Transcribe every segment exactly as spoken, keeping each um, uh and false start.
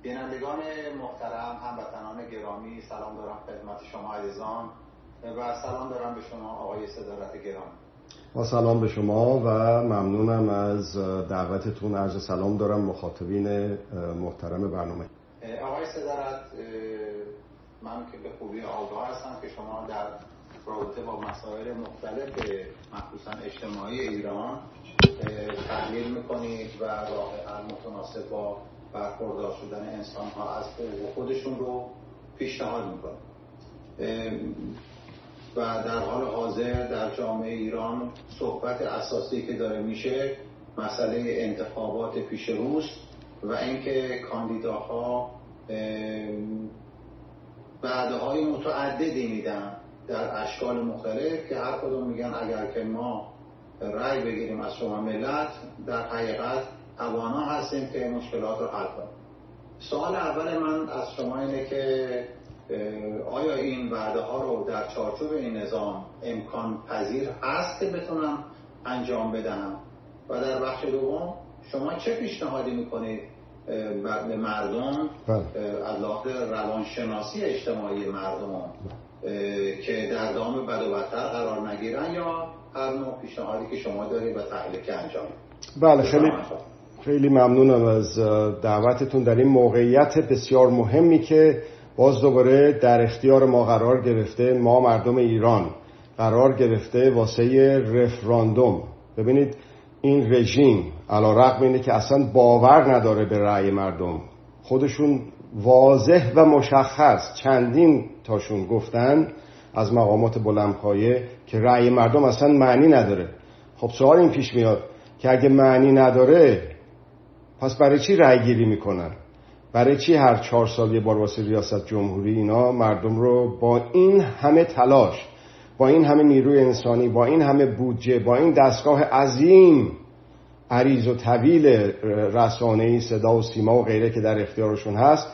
بینندگان محترم، هموطنان گرامی، سلام دارم خدمت شما عزیزان و سلام دارم به شما آقای صدارت گرامی. با سلام به شما و ممنونم از دعوتتون. عرض سلام دارم مخاطبین محترم برنامه. آقای صدارت، من که به خوبی آگاه هستم که شما در رابطه با مسائل مختلف مخصوصا اجتماعی ایران تحلیل میکنید و راه حل متناسب با برخوردار شدن انسان ها از حقوق خودشون رو پیشنهاد میکنید و در حال حاضر در جامعه ایران صحبت اساسی که داره میشه مسئله انتخابات پیش روست و اینکه کاندیداها وعده‌های متعددی میدن در اشکال مختلف که هر کدوم میگن اگر که ما رأی بگیریم از شما ملت در حقیقت توانا هستیم که مشکلات رو حل کنیم. سوال اول من از شما اینه که آیا این وعده ها رو در چارچوب این نظام امکان پذیر هست که بتونم انجام بدم و در بخش دوم شما چه پیشنهادی میکنید به مردم از لحاظ روانشناسی اجتماعی مردم که در دام بد و بدتر قرار نگیرن یا هر نوع پیشنهادی که شما دارید و تحلیل که انجام؟ بله، خیلی خیلی ممنونم از دعوتتون در این موقعیت بسیار مهمی که باز دوباره در اختیار ما قرار گرفته، ما مردم ایران قرار گرفته واسه رفراندوم. ببینید این رژیم علیرغم اینه که اصلا باور نداره به رأی مردم، خودشون واضح و مشخص چندین تاشون گفتن از مقامات بلندپایه که رأی مردم اصلا معنی نداره. خب سوال این پیش میاد که اگه معنی نداره پس برای چی رأی گیری میکنن؟ برای چی هر چهار سال یه بار واسه ریاست جمهوری اینا مردم رو با این همه تلاش، با این همه نیروی انسانی، با این همه بودجه، با این دستگاه عظیم عریض و طویل رسانه‌ای، صدا و سیما و غیره که در اختیارشون هست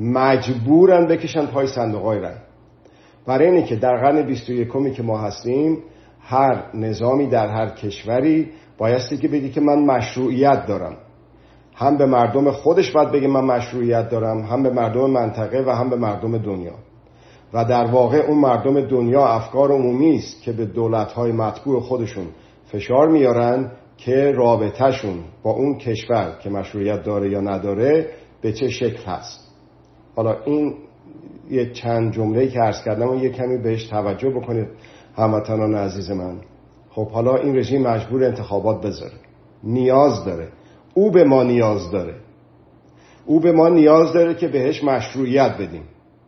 مجبورن بکشن پای صندوق‌های رأی؟ برای اینه که در قرن بیست و یکم که ما هستیم هر نظامی در هر کشوری بایستی که بگی که من مشروعیت دارم، هم به مردم خودش باید بگه من مشروعیت دارم، هم به مردم منطقه و هم به مردم دنیا. و در واقع اون مردم دنیا افکار عمومی است که به دولت‌های مطبوع خودشون فشار میارن که رابطه‌شون با اون کشور که مشروعیت داره یا نداره به چه شکل هست. حالا این یه چند جمله‌ای که عرض کردم و یه کمی بهش توجه بکنید هموطنان عزیز من. خب حالا این رژیم مجبور انتخابات بذاره، نیاز داره، او به ما نیاز داره، او به ما نیاز داره که بهش مشروعیت بدیم.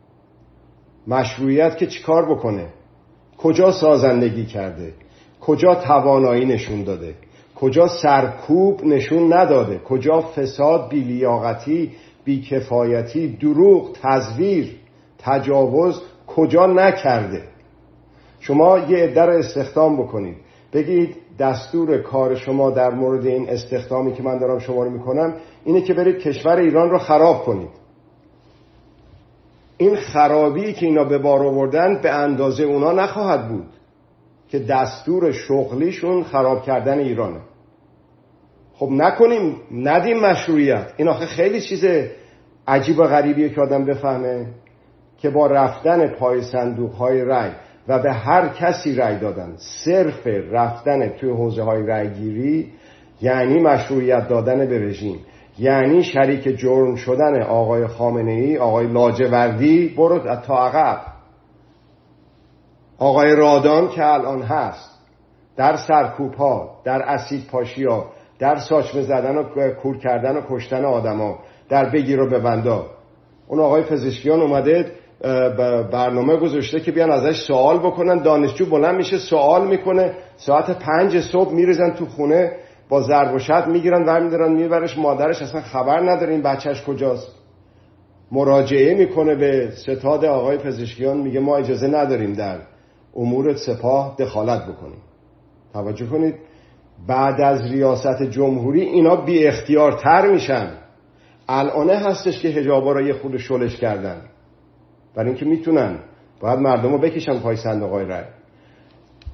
مشروعیت که چیکار بکنه؟ کجا سازندگی کرده؟ کجا توانایی نشون داده؟ کجا سرکوب نشون نداده؟ کجا فساد، بی‌لیاقتی، بیکفایتی، دروغ، تزویر، تجاوز کجا نکرده؟ شما یه عده رو استخدام بکنید، بگید دستور کار شما در مورد این استخدامی که من دارم شما رو میکنم اینه که برید کشور ایران رو خراب کنید. این خرابی که اینا به بار آوردن به اندازه اونا نخواهد بود که دستور شغلیشون خراب کردن ایرانه. خب نکنیم، ندیم مشروعیت. این آخه خیلی چیز عجیب و غریبیه که آدم بفهمه که با رفتن پای صندوق‌های رأی و به هر کسی رأی دادن، صرف رفتن توی حوزه‌های رأیگیری یعنی مشروعیت دادن به رژیم، یعنی شریک جرم شدن آقای خامنه‌ای، آقای لاجوردی، برو تا عقب، آقای رادان که الان هست، در سرکوب‌ها، در اسید پاشی‌ها، در ساچمه زدن و کور کردن و کشتن آدم‌ها، در بگیر و ببندا. اون آقای پزشکیان اومده برنامه گذاشته که بیان ازش سوال بکنن، دانشجو بلند میشه سوال میکنه، ساعت پنج صبح میریزن تو خونه با ضرب و شتم میگیرن ور میدارن میبرش، مادرش اصلا خبر نداره این بچهش کجاست. مراجعه میکنه به ستاد آقای پزشکیان، میگه ما اجازه نداریم در امور سپاه دخالت بکنیم. توجه کنید، بعد از ریاست جمهوری اینا بی اختیارتر میشن. الانه هستش که حجابا را یه خود شلش کردن، برای اینکه میتونن باید مردم رو بکشن پای صندوق‌های رأی.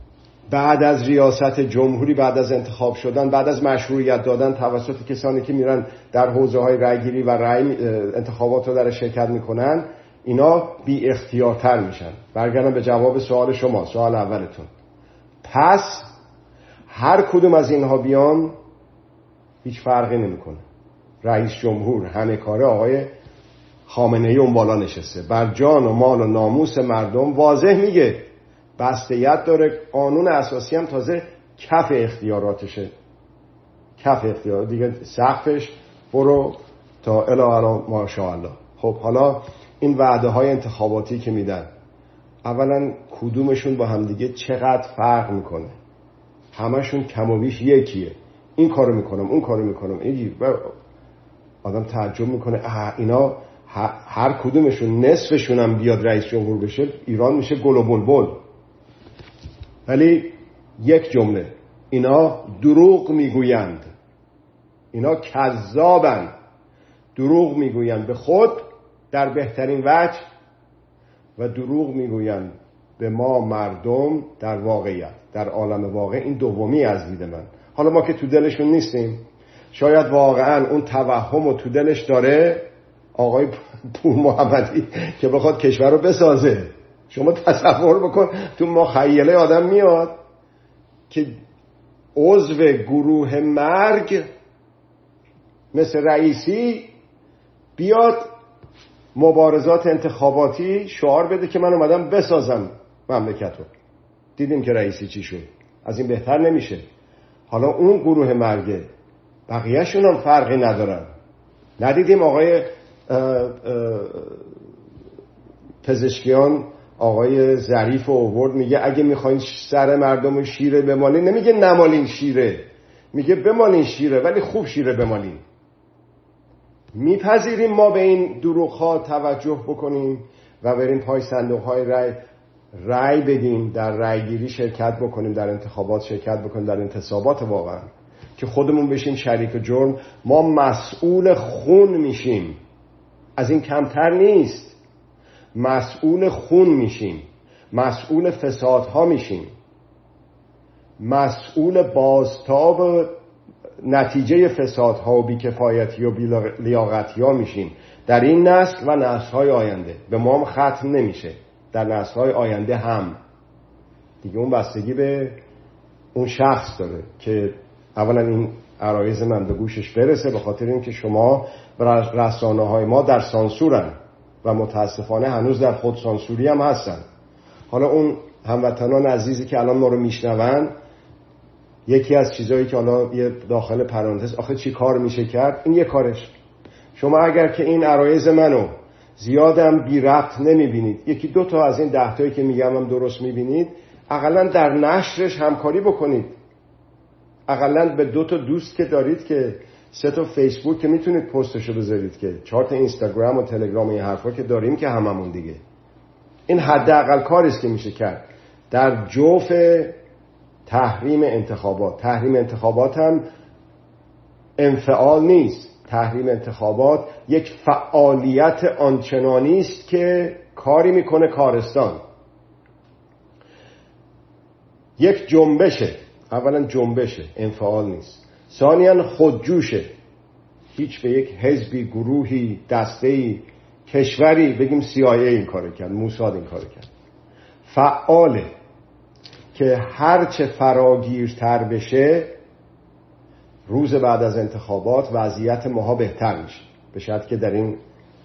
بعد از ریاست جمهوری، بعد از انتخاب شدن، بعد از مشروعیت دادن توسط کسانی که میرن در حوزه‌های رأیگیری و رأی انتخابات رو در شرکت میکنن، اینا بی اختیارتر میشن. برگردم به جواب سوال شما، سوال اولتون. پس هر کدوم از اینها بیان هیچ فرقی نمیکنه. رئیس جمهور همه کاره آقای خامنه‌ای اون بالا نشسته، بر جان و مال و ناموس مردم واضح میگه، بسته‌یت داره. قانون اساسی هم تازه کف اختیاراتشه، کف اختیارات دیگه، سقفش برو تا الی الی ماشاءالله. خب حالا این وعده های انتخاباتی که میدن، اولا کدومشون با هم دیگه چقدر فرق میکنه؟ همشون کم و بیش یکیه. این کارو میکنم، اون کارو میکنم. این آدم تعجب میکنه اینا هر کدومشون نصفشون هم بیاد رئیس جمهور بشه، ایران میشه گل و بلبل. ولی یک جمله، اینا دروغ میگویند، اینا کذابند، دروغ میگویند به خود در بهترین وجه و دروغ میگویند به ما مردم در واقعیت، در عالم واقع. این دومی از دید من. حالا ما که تو دلشون نیستیم، شاید واقعا اون توهم رو تو دلش داره آقای پور محمدی که بخواد کشور رو بسازه. شما تصور بکن تو مخیله آدم میاد که عضو گروه مرگ مثل رئیسی بیاد مبارزات انتخاباتی شعار بده که من اومدم بسازم مملکت رو. دیدیم که رئیسی چی شد، از این بهتر نمیشه. حالا اون گروه مرگه، بقیهشون هم فرقی ندارن. ندیدیم آقای اه اه پزشکیان آقای ظریف و اوورد میگه اگه میخواین سر مردم رو شیره بمالین، نمیگه نمالین شیره، میگه بمالین شیره ولی خوب شیره بمالین. میپذیریم ما به این دروغ‌ها توجه بکنیم و بریم پای صندوق‌های رای رای بدیم، در رایگیری شرکت بکنیم، در انتخابات شرکت بکنیم، در انتصابات واقعا که خودمون بشیم شریک جرم. ما مسئول خون میشیم، از این کمتر نیست. مسئول خون میشیم، مسئول فسادها میشیم، مسئول بازتاب نتیجه فسادها و بیکفایتی و بیلیاقتی ها میشیم در این نسل و نسل‌های آینده. به ما هم ختم نمیشه، در نسل‌های آینده هم دیگه. اون بستگی به اون شخص داره که اولا این عرایض من به گوشش برسه، به خاطر اینکه شما رسانه‌های ما در سانسورن و متاسفانه هنوز در خود سانسوری هم هستن. حالا اون هموطنان عزیزی که الان ما رو میشنون، یکی از چیزایی که حالا یه داخل پرانتز آخه چی کار میشه کرد، این یه کارش. شما اگر که این عرایض منو زیادم بی ربط نمیبینید، یکی دو تا از این ده تایی که میگم هم درست میبینید، اقلا در نشرش همکاری بکنید. اقلا به دو تا دوست که دارید که سه تا فیسبوک که میتونید پستشو بذارید، که چهار تا اینستاگرام و تلگرام و این حرفا که داریم که هممون دیگه. این حداقل کاری است که میشه کرد در جوف تحریم انتخابات. تحریم انتخابات هم انفعال نیست. تحریم انتخابات یک فعالیت آنچنانی است که کاری میکنه کارستان. یک جنبشه، اولا جنبشه، انفعال نیست. ثانیاً خودجوشه. هیچ به یک حزبی، گروهی، دسته‌ای، کشوری بگیم سی آی ای این کارو کرد، موساد این کارو کرد. فعاله که هرچه فراگیرتر بشه روز بعد از انتخابات وضعیت ماها بهتر میشه، به شرط که در این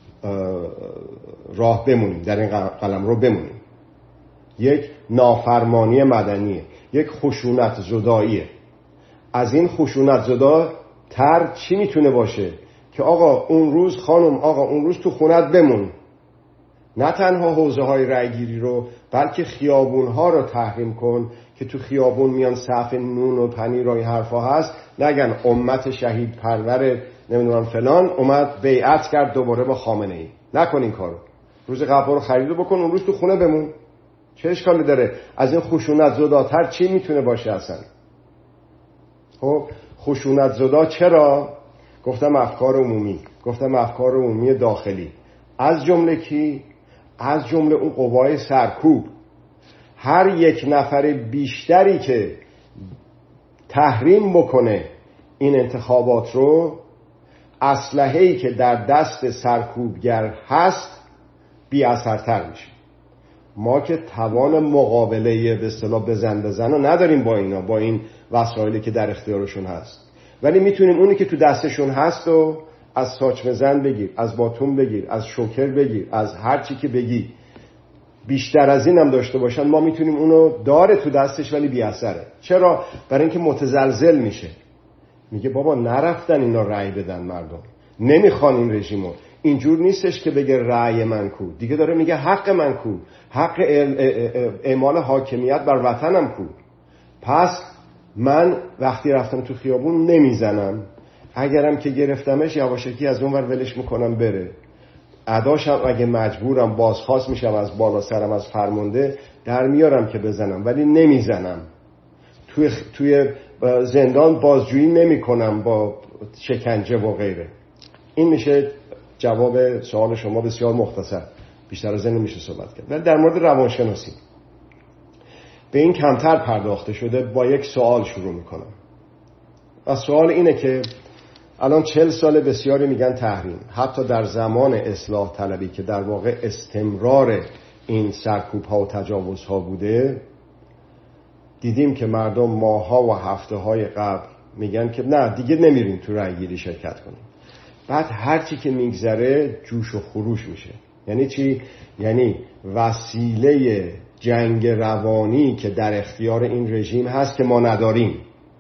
راه بمونیم، در این قلمرو بمونیم. یک نافرمانی مدنیه، یک خشونت زداییه. از این خشونت زدا تر چی میتونه باشه که آقا اون روز خانم، آقا اون روز تو خونت بمون. نه تنها حوزه های رأیگیری رو، بلکه خیابون ها رو تحریم کن که تو خیابون میان صف نون و پنیر و این حرفا هست، نگن امت شهید پرور نمیدونم فلان اومد بیعت کرد دوباره با خامنه ای. نکن این کارو. روز قبل رو خریدو بکن، اون روز تو خونه بمون. چه اشکالی داره؟ از این خشونت زداتر چی میتونه باشه اصلا؟ خب خشونت زدا چرا؟ گفتم افکار عمومی، گفتم افکار عمومی داخلی، از جمله کی؟ از جمله اون قوای سرکوب. هر یک نفر بیشتری که تحریم بکنه این انتخابات رو، اسلحه‌ای که در دست سرکوبگر هست بی اثرتر میشه. ما که توان مقابله به اصطلاح بزن بزن رو نداریم با اینا، با این وسایلی که در اختیارشون هست، ولی میتونیم اونی که تو دستشون هست و از ساچمه زن بگیر، از باتون بگیر، از شوکر بگیر، از هر چی که بگی، بیشتر از این هم داشته باشن، ما میتونیم اونو داره تو دستش ولی بی اثره. چرا؟ برای اینکه متزلزل میشه، میگه بابا نرفتن اینا رأی بدن، مردم نمیخوان این رژیمو. اینجور نیستش که بگه رأی من کو، دیگه داره میگه حق من کو، حق اعمال حاکمیت بر وطنم کو. پس من وقتی رفتم تو خیابون نمیزنم، اگرم که گرفتمش یواشکی از اون ور ولش میکنم بره. اداشم اگه مجبورم بازخواست میشم از بالا سرم از فرمانده در میارم که بزنم، ولی نمیزنم. توی توی زندان بازجویی نمیکنم با شکنجه و غیره. این میشه جواب سوال شما، بسیار مختصر، بیشتر از این نمیشه صحبت کرد. ولی در مورد روانشناسی به این کمتر پرداخته شده. با یک سوال شروع میکنم. و سوال اینه که الان چهل سال بسیاری میگن تحریم. حتی در زمان اصلاح طلبی که در واقع استمرار این سرکوب ها و تجاوز ها بوده، دیدیم که مردم ماها و هفته های قبل میگن که نه دیگه نمیریم تو رای گیری شرکت کنیم. بعد هرچی که میگذره جوش و خروش میشه. یعنی چی؟ یعنی وسیله جنگ روانی که در اختیار این رژیم هست که ما نداریم،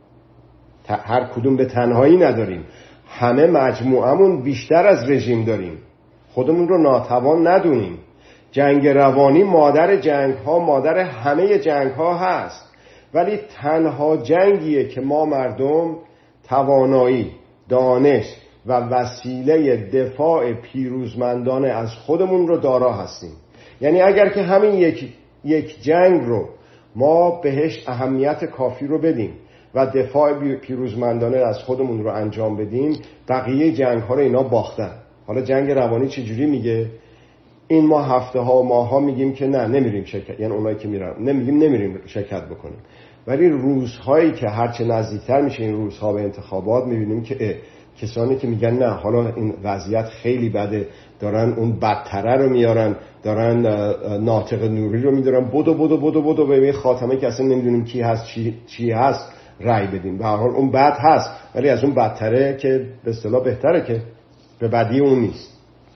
هر کدوم به تنهایی نداریم، همه مجموعمون بیشتر از رژیم داریم، خودمون رو ناتوان ندونیم. جنگ روانی مادر جنگ ها، مادر همه جنگ ها هست، ولی تنها جنگیه که ما مردم توانایی، دانش و وسیله دفاع پیروزمندانه از خودمون رو دارا هستیم. یعنی اگر که همین یک یک جنگ رو ما بهش اهمیت کافی رو بدیم و دفاع پیروزمندانه از خودمون رو انجام بدیم، بقیه جنگ ها رو اینا باختن. حالا جنگ روانی چجوری میگه؟ این ما هفته ها و ماه ها میگیم که نه نمیریم شرکت، یعنی اونایی که میرن نمیگیم نمیریم شرکت بکنیم، ولی روزهایی که هرچه نزدیکتر میشه این روزها به انتخابات، میبینیم که کسانی که میگن نه حالا این وضعیت خیلی بده، دارن اون بدتره رو میارن، دارن ناطق نوری رو میدارن، بدو بدو بدو بدو به خاتمه که اصلا نمیدونیم کی هست چی, چی هست رای بدیم. به هر حال اون بد هست، ولی از اون بدتره که به اصطلاح بهتره که به بدی اون نیست.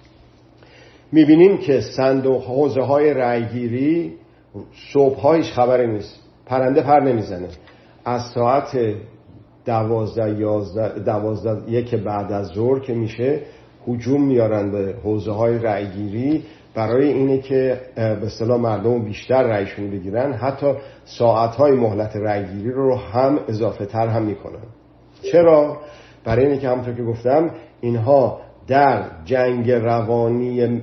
میبینیم که صندوق حوزه های رایگیری صبح هایش خبری نیست، پرنده پر نمیزنه. از ساعت دوازده یازده دوازده یک بعد از ظهر که میشه هجوم میارن به حوزه های رایگیری برای اینه که به اصطلاح مردم بیشتر رایشون بگیرن. حتی ساعت های مهلت رایگیری رو هم اضافه تر هم میکنن. چرا؟ برای اینه که همونطور که گفتم اینها در جنگ روانی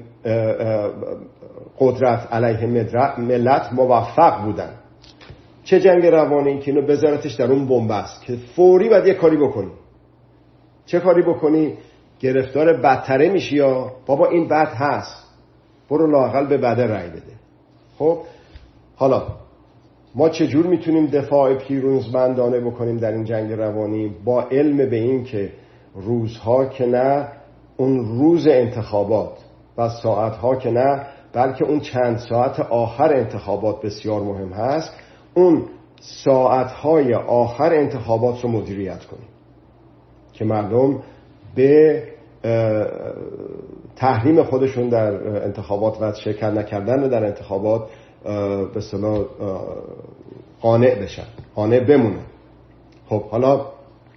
قدرت علیه ملت موفق بودن. چه جنگ روانی؟ که اینو بذارتش در اون بنبست که فوری باید یه کاری بکنی. چه کاری بکنی؟ گرفتار بدتره میشی، یا بابا این بد هست، برو لااقل به بده رای بده. خب حالا ما چجور میتونیم دفاع پیروزمندانه بکنیم در این جنگ روانی؟ با علم به این که روزها که نه اون روز انتخابات و ساعتها که نه، بلکه اون چند ساعت آخر انتخابات بسیار مهم هست. اون ساعتهای آخر انتخابات رو مدیریت کنیم که مردم به تحریم خودشون در انتخابات و شرکت نکردن و در انتخابات به اصطلاح قانع بشن، قانع بمونن. خب حالا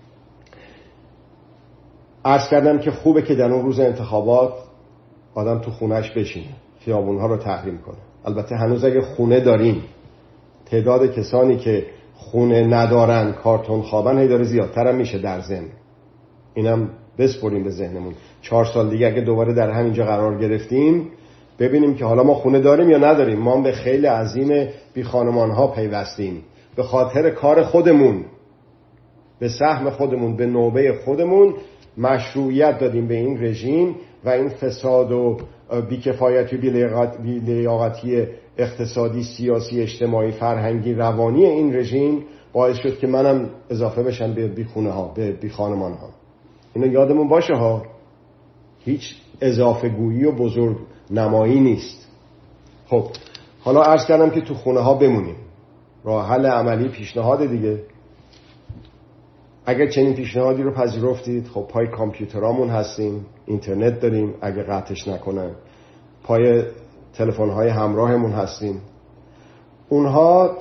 عرض کردم که خوبه که در اون روز انتخابات آدم تو خونهش بشینه، خیابونها رو تحریم کنه. البته هنوز اگه خونه داریم، تعداد کسانی که خونه ندارن، کارتون خوابن، هی داره زیادتر هم میشه در ذهن. اینم بسپریم به ذهنمون. چهار سال دیگه اگه دوباره در همینجا قرار گرفتیم، ببینیم که حالا ما خونه داریم یا نداریم. ما به خیلی عظیم بی خانمان ها پیوستیم، به خاطر کار خودمون، به سهم خودمون، به نوبه خودمون مشروعیت دادیم به این رژیم و این فساد و بیکفایتی و بی‌لیاقتی اقتصادی، سیاسی، اجتماعی، فرهنگی، روانی این رژیم باعث شد که منم اضافه بشم به بی خونه ها، به بی خانمان ها. اینو یادمون باشه ها، هیچ اضافه گویی و بزرگ نمایی نیست. خب حالا عرض کردم که تو خونه ها بمونیم، راه حل عملی پیشنهاد دیگه. اگر چنین پیشنهادی رو پذیرفتید، خب پای کامپیوترامون هستیم، اینترنت داریم، اگه قطعش نکنن پای تلفن‌های همراهمون هستیم. اونها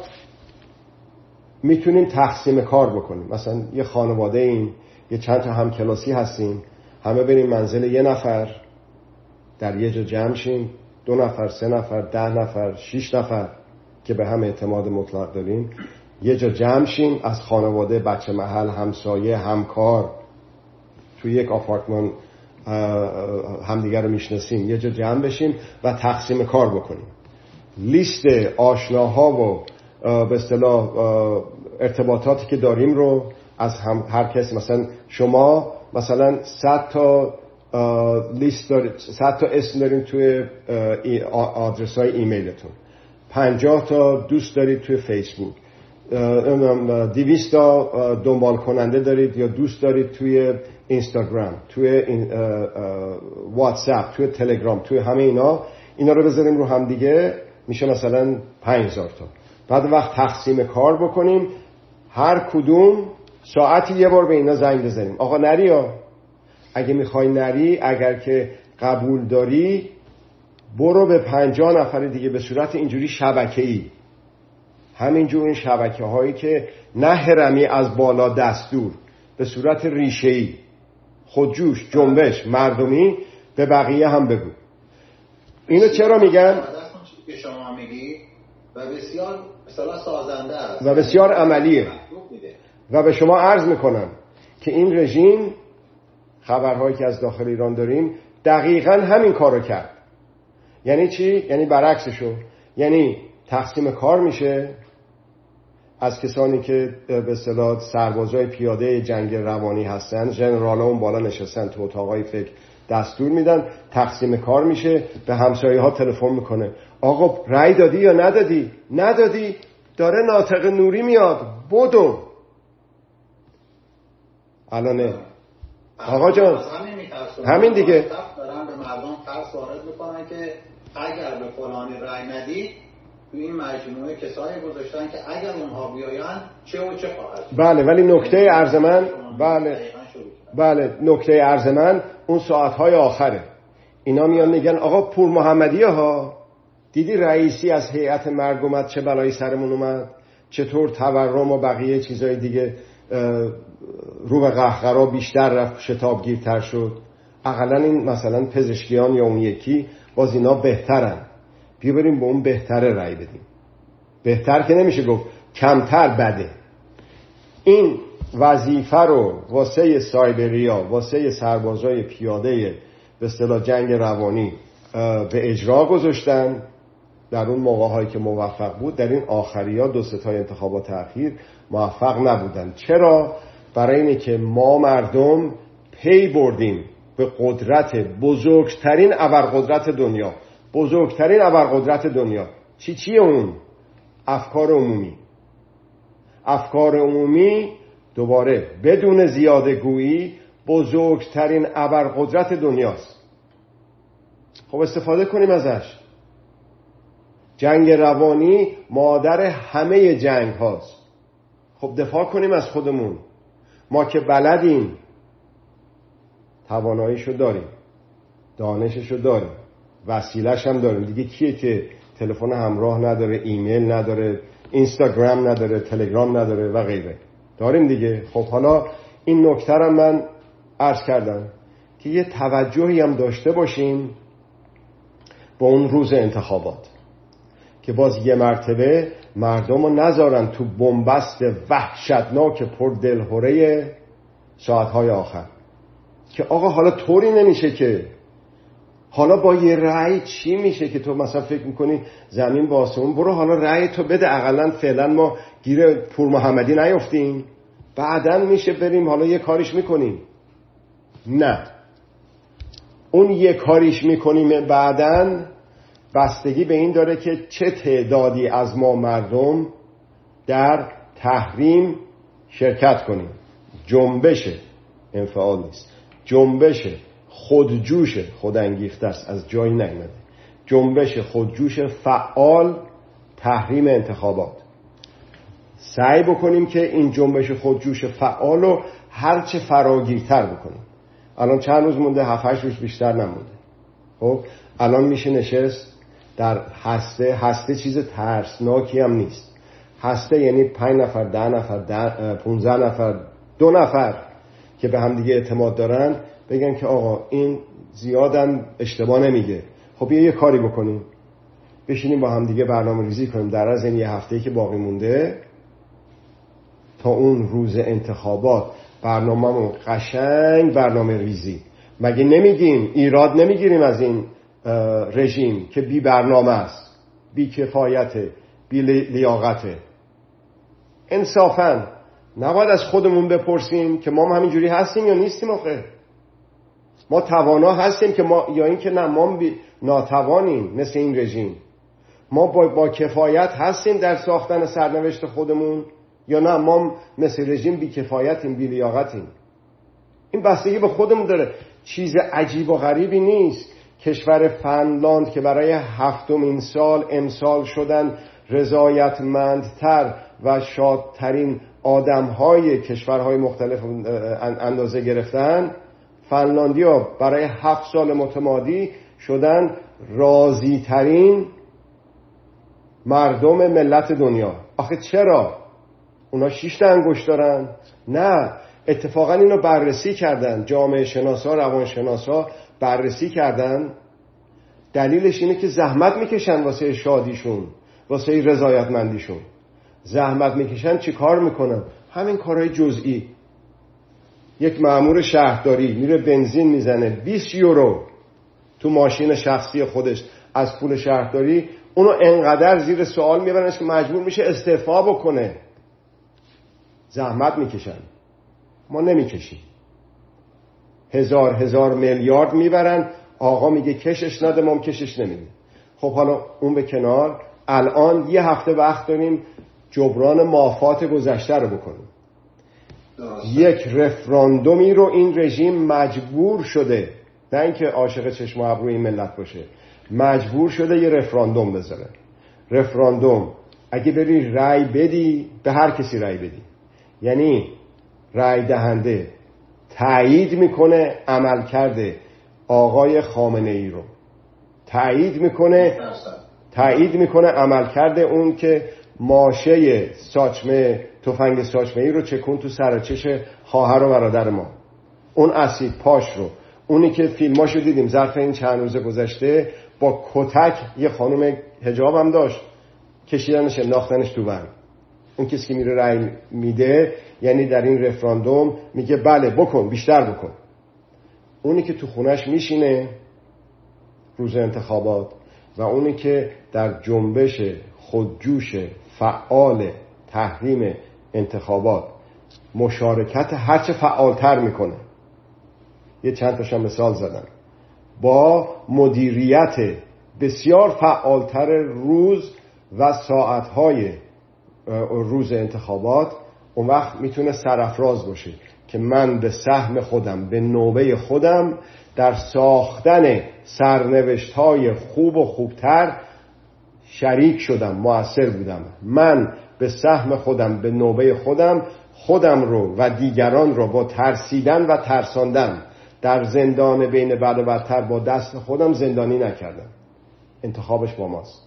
میتونیم تقسیم کار بکنیم. مثلا یه خانواده این یه چند تا همکلاسی هستیم، همه بریم منزل یه نفر، در یه جا جمع شیم، دو نفر، سه نفر، ده نفر، شش نفر که به هم اعتماد مطلق داریم، یه جا جمع شیم از خانواده، بچه محل، همسایه، همکار، توی یک آپارتمان همدیگر رو میشناسیم، یه جا جمع بشیم و تقسیم کار بکنیم. لیست آشناها و به اصطلاح ارتباطاتی که داریم رو از هم هر کسی، مثلا شما مثلا صد تا لیست دارید، صد تا اسم داریم توی آدرس های ایمیلتون، پنجاه تا دوست دارید توی فیسبوک، دویست تا دنبال کننده دارید یا دوست دارید توی اینستاگرام، توی واتساپ، توی تلگرام، توی همه اینا. اینا رو بذاریم رو هم دیگه، میشه مثلا پنج هزار تا. بعد وقت تقسیم کار بکنیم، هر کدوم ساعتی یه بار به اینا زنگ بزنیم، آقا نری ها، اگه میخوای نری، اگر که قبول داری برو به پنجاه نفر دیگه به صورت اینجوری شبکه‌ای، همینجور این شبکه هایی که نه هرمی از بالا دستور، به صورت ریشه‌ای، خودجوش، جنبش، مردمی، به بقیه هم بگو. اینو چرا میگم؟ که شما میگی و بسیار اصطلاح سازنده است و بسیار عملیه. و به شما عرض میکنم که این رژیم، خبرهایی که از داخل ایران داریم، دقیقاً همین کارو کرد. یعنی چی؟ یعنی برعکسشو. یعنی تقسیم کار میشه از کسانی که به اصطلاح سربازای پیاده جنگ روانی هستن، ژنرال‌ها اون بالا نشستن تو اتاقای فکر، دستور میدن، تقسیم کار میشه، به همسایه ها تلفن میکنه، آقا رأی دادی یا ندادی؟ ندادی؟ داره ناطق نوری میاد، بدو. الانه آقا جان همین دیگه دارن به مردم ترس وارد میکنن که اگر به فلانی رأی ندی، تو این مجموعه کسایی گذاشتن که اگر اونها بیاین چه و چه خواهد. بله، ولی نکته عرض من، بله بله نکته عرض من اون ساعتهای آخره. اینا میان میگن آقا پور محمدی ها، دیدی رئیسی از هیئت مرگ اومد چه بلایی سرمون اومد، چطور تورم و بقیه چیزای دیگه رو به قهقرا بیشتر رفت، شتابگیرتر شد. اقلا این مثلا پزشکیان یا اون یکی باز اینا بهترن، بیا بریم به اون بهتره رأی بدیم. بهتر که نمیشه گفت، کمتر بده. این وظیفه رو واسه سایبریا، واسه سربازای پیاده به اصطلاح جنگ روانی به اجرا گذاشتن در اون موقع‌هایی که موفق بود. در این آخریا دو سه تا انتخابات اخیر موفق نبودن. چرا؟ برای اینه که ما مردم پی بردیم به قدرت، بزرگترین ابرقدرت دنیا، بزرگترین ابرقدرت دنیا. چی چیه اون؟ افکار عمومی. افکار عمومی دوباره بدون زیاده گویی بزرگترین ابرقدرت دنیاست. خب استفاده کنیم ازش. جنگ روانی مادر همه جنگ هاست. خب دفاع کنیم از خودمون. ما که بلدیم، تواناییشو داریم، دانششو داریم، وسیله‌ش هم داریم. دیگه کیه که تلفن همراه نداره، ایمیل نداره، اینستاگرام نداره، تلگرام نداره و غیره؟ داریم دیگه. خب حالا این نکته رو من عرض کردم که یه توجهی هم داشته باشیم با اون روز انتخابات، که باز یه مرتبه مردم رو نذارن تو بنبست وحشتناک پر دلهوره ساعتهای آخر، که آقا حالا طوری نمیشه که، حالا با یه رأی چی میشه که تو مثلا فکر میکنی زمین با آسمون، برو حالا رأی تو بده، اقلا فعلا ما گیر پور محمدی نیفتیم، بعدن میشه بریم حالا یه کاریش میکنیم. نه، اون یه کاریش میکنیم بعدن بستگی به این داره که چه تعدادی از ما مردم در تحریم شرکت کنیم. جنبش انفعال نیست، جنبش خودجوش، خودانگیخته است، از جایی نیامده، جنبش خودجوش فعال تحریم انتخابات. سعی بکنیم که این جنبش خودجوش فعال رو هرچه فراگیرتر بکنیم. الان چند روز مونده؟ هفت هشت روز بیشتر نمونده. خب الان میشه نشست در هسته. هسته چیز ترسناکی هم نیست. هسته یعنی پنج نفر، ده نفر، ده، پونزده نفر، دو نفر که به هم دیگه اعتماد دارن بگن که آقا این زیادم اشتباه نمیگه، خب یه, یه کاری بکنیم، بشینیم با هم دیگه برنامه ریزی کنیم در از این یه هفته‌ای که باقی مونده تا اون روز انتخابات برنامه‌مون قشنگ برنامه ریزی. مگه نمیگیم ایراد نمیگیریم از این رژیم که بی برنامه است، بی کفایته، بی لیاقته؟ انصافاً نباید از خودمون بپرسیم که ما همینجوری هستیم یا نیستیم؟ آخه ما توانا هستیم که ما، یا این که نه ما ناتوانیم مثل این رژیم؟ ما با, با کفایت هستیم در ساختن سرنوشت خودمون یا نه ما مثل رژیم بی کفایتیم، بی لیاقتیم؟ این بستگی به خودمون داره، چیز عجیب و غریبی نیست. کشور فنلاند که برای هفتمین سال امسال شدن رضایتمندتر و شادترین آدم‌های کشورهای مختلف اندازه گرفتن، فنلاندیا برای هفت سال متمادی شدن راضی‌ترین مردم ملت دنیا. آخه چرا؟ اونا شش تا انگشت دارن؟ نه، اتفاقا اینو بررسی کردن، جامعه شناسا، روان شناسا بررسی کردن. دلیلش اینه که زحمت میکشن واسه شادیشون، واسه رضایتمندیشون. زحمت میکشن، چی کار میکنن؟ همین کارهای جزئی. یک مأمور شهرداری میره بنزین میزنه بیست یورو تو ماشین شخصی خودش از پول شهرداری، اونو انقدر زیر سوال میبرنش که مجبور میشه استعفا بکنه. زحمت میکشن، ما نمیکشیم. هزار هزار میلیارد میبرن، آقا میگه کشش نده، ما هم کشش نمیدیم. خب حالا اون به کنار، الان یه هفته وقت داریم جبران مافات گذشته رو بکنیم. یک رفراندومی رو این رژیم مجبور شده، نه اینکه عاشق چشم و ابروی این ملت باشه، مجبور شده یه رفراندوم بذاره. رفراندوم اگه بری رأی بدی، به هر کسی رأی بدی، یعنی رأی دهنده تایید میکنه عمل کرده آقای خامنه ای رو، تایید میکنه تایید میکنه عمل کرده اون که ماشه ساچمه، تفنگ ساچمه ای رو چکون تو سر چش خواهر و برادر ما، اون اسید پاش رو، اونی که فیلماشو دیدیم ظرف این چند روز گذشته با کتک، یه خانم حجاب هم داشت، کشیدنش انداختنش تو بند. اون کسی که میره رأی میده یعنی در این رفراندوم میگه بله بکن، بیشتر بکن. اونی که تو خونش میشینه روز انتخابات و اونی که در جنبش خودجوش فعال تحریم انتخابات مشارکت هرچه فعالتر میکنه. یه چند تاشم مثال زدم. با مدیریت بسیار فعالتر روز و ساعتهای روز انتخابات، اون وقت میتونه سرافراز باشه که من به سهم خودم، به نوبه خودم در ساختن سرنوشت‌های خوب و خوبتر شریک شدم، مؤثر بودم. من به سهم خودم، به نوبه خودم، خودم رو و دیگران رو با ترسیدن و ترساندن در زندان بین بد و بدتر با دست خودم زندانی نکردم. انتخابش با ماست.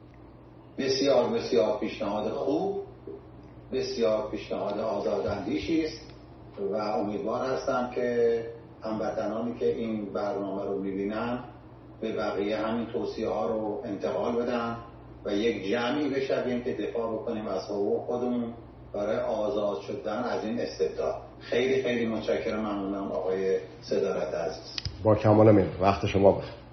بسیار بسیار پیشنهاد خوب، بسیار پیشنهاد آزاداندیشی است و امیدوار هستم که هموطنانی که این برنامه رو می‌بینن به بقیه همین توصیه ها رو انتقال بدن و یک جمعی بشویم که دفاع بکنیم از حقوق خودمون برای آزاد شدن از این استبداد. خیلی خیلی متشکرم، ممنونم آقای صدارت عزیز. با کمال میل. وقت شما بخیر.